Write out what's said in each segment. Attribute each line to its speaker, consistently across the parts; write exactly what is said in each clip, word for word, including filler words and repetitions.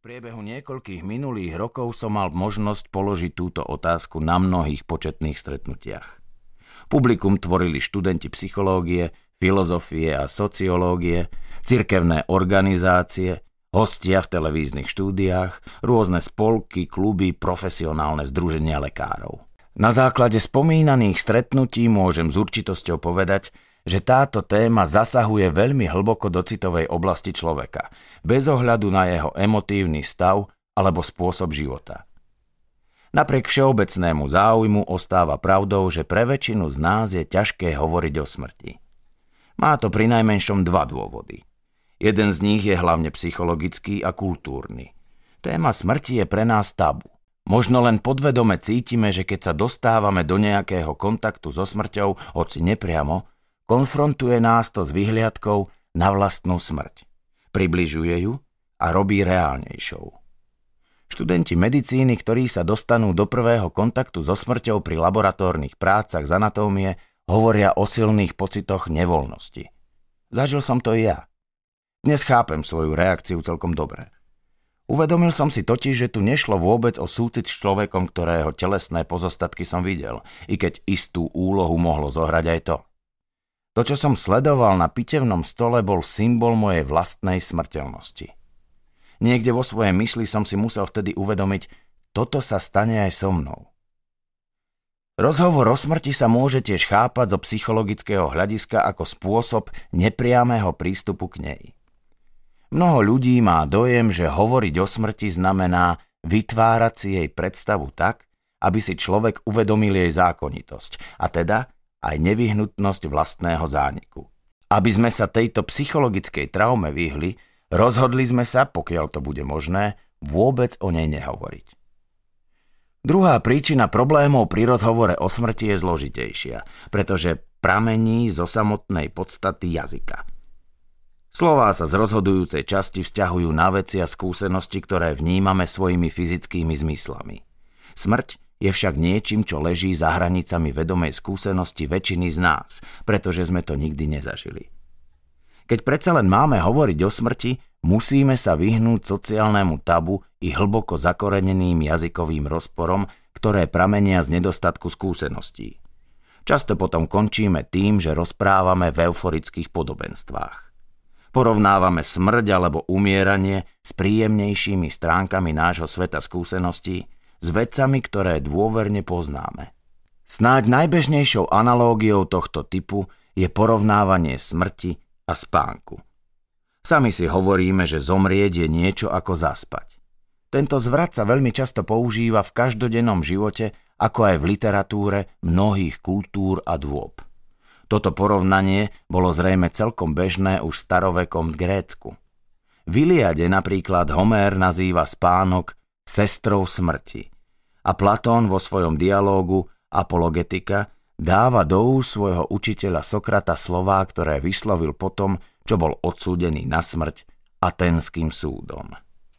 Speaker 1: priebehu niekoľkých minulých rokov som mal možnosť položiť túto otázku na mnohých početných stretnutiach. Publikum tvorili študenti psychológie, filozofie a sociológie, cirkevné organizácie, hostia v televíznych štúdiách, rôzne spolky, kluby, profesionálne združenia lekárov. Na základe spomínaných stretnutí môžem s určitosťou povedať, že táto téma zasahuje veľmi hlboko do citovej oblasti človeka, bez ohľadu na jeho emotívny stav alebo spôsob života. Napriek všeobecnému záujmu ostáva pravdou, že pre väčšinu z nás je ťažké hovoriť o smrti. Má to prinajmenšom dva dôvody. Jeden z nich je hlavne psychologický a kultúrny. Téma smrti je pre nás tabu. Možno len podvedome cítime, že keď sa dostávame do nejakého kontaktu so smrťou, hoci nepriamo, konfrontuje nás to s vyhliadkou na vlastnú smrť. Približuje ju a robí reálnejšou. Študenti medicíny, ktorí sa dostanú do prvého kontaktu so smrťou pri laboratórnych prácach z anatómie, hovoria o silných pocitoch nevoľnosti. Zažil som to i ja. Dnes chápem svoju reakciu celkom dobre. Uvedomil som si totiž, že tu nešlo vôbec o súcit s človekom, ktorého telesné pozostatky som videl, i keď istú úlohu mohlo zohrať aj to. To, čo som sledoval na pitevnom stole, bol symbol mojej vlastnej smrteľnosti. Niekde vo svojej mysli som si musel vtedy uvedomiť, toto sa stane aj so mnou. Rozhovor o smrti sa môže tiež chápať zo psychologického hľadiska ako spôsob nepriamého prístupu k nej. Mnoho ľudí má dojem, že hovoriť o smrti znamená vytvárať si jej predstavu tak, aby si človek uvedomil jej zákonitosť, a teda aj nevyhnutnosť vlastného zániku. Aby sme sa tejto psychologickej traume vyhli, rozhodli sme sa, pokiaľ to bude možné, vôbec o nej nehovoriť. Druhá príčina problémov pri rozhovore o smrti je zložitejšia, pretože pramení zo samotnej podstaty jazyka. Slová sa z rozhodujúcej časti vzťahujú na veci a skúsenosti, ktoré vnímame svojimi fyzickými zmyslami. Smrť je však niečím, čo leží za hranicami vedomej skúsenosti väčšiny z nás, pretože sme to nikdy nezažili. Keď predsa len máme hovoriť o smrti, musíme sa vyhnúť sociálnemu tabu i hlboko zakoreneným jazykovým rozporom, ktoré pramenia z nedostatku skúseností. Často potom končíme tým, že rozprávame v euforických podobenstvách. Porovnávame smrť alebo umieranie s príjemnejšími stránkami nášho sveta skúseností, s vecami, ktoré dôverne poznáme. Snáď najbežnejšou analógiou tohto typu je porovnávanie smrti a spánku. Sami si hovoríme, že zomrieť je niečo ako zaspať. Tento zvrat sa veľmi často používa v každodennom živote, ako aj v literatúre mnohých kultúr a dôb. Toto porovnanie bolo zrejme celkom bežné už v starovekom Grécku. V Iliade napríklad Homér nazýva spánok sestrou smrti a Platón vo svojom dialógu Apologetika dáva do úst svojho učiteľa Sokrata slová, ktoré vyslovil potom, čo bol odsúdený na smrť Aténskym súdom.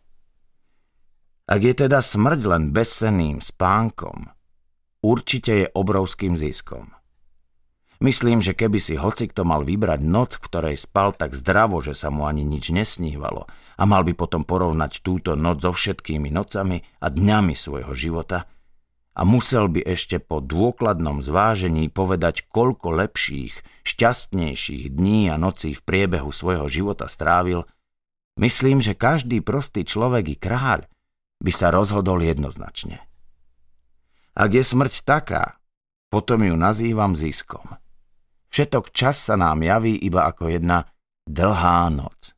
Speaker 1: Ak je teda smrť len bezsenným spánkom, určite je obrovským ziskom. Myslím, že keby si hocikto mal vybrať noc, v ktorej spal tak zdravo, že sa mu ani nič nesnívalo, a mal by potom porovnať túto noc so všetkými nocami a dňami svojho života, a musel by ešte po dôkladnom zvážení povedať, koľko lepších, šťastnejších dní a nocí v priebehu svojho života strávil, myslím, že každý prostý človek i kráľ by sa rozhodol jednoznačne. Ak je smrť taká, potom ju nazývam ziskom. Všetok čas sa nám javí iba ako jedna dlhá noc.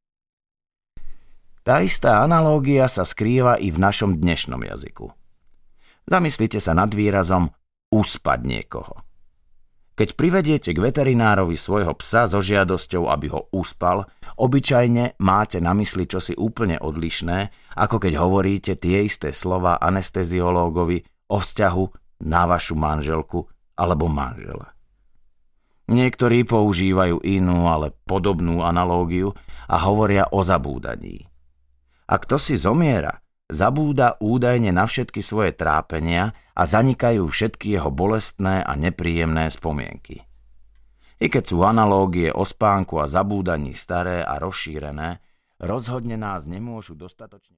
Speaker 1: Tá istá analógia sa skrýva i v našom dnešnom jazyku. Zamyslite sa nad výrazom uspať niekoho. Keď privediete k veterinárovi svojho psa so žiadosťou, aby ho uspal, obyčajne máte na mysli čosi úplne odlišné, ako keď hovoríte tie isté slova anesteziológovi o vzťahu na vašu manželku alebo manžela. Niektorí používajú inú, ale podobnú analógiu a hovoria o zabúdaní. Ak kto si zomiera, zabúda údajne na všetky svoje trápenia a zanikajú všetky jeho bolestné a nepríjemné spomienky. I keď sú analógie o spánku a zabúdaní staré a rozšírené, rozhodne nás nemôžu dostatočne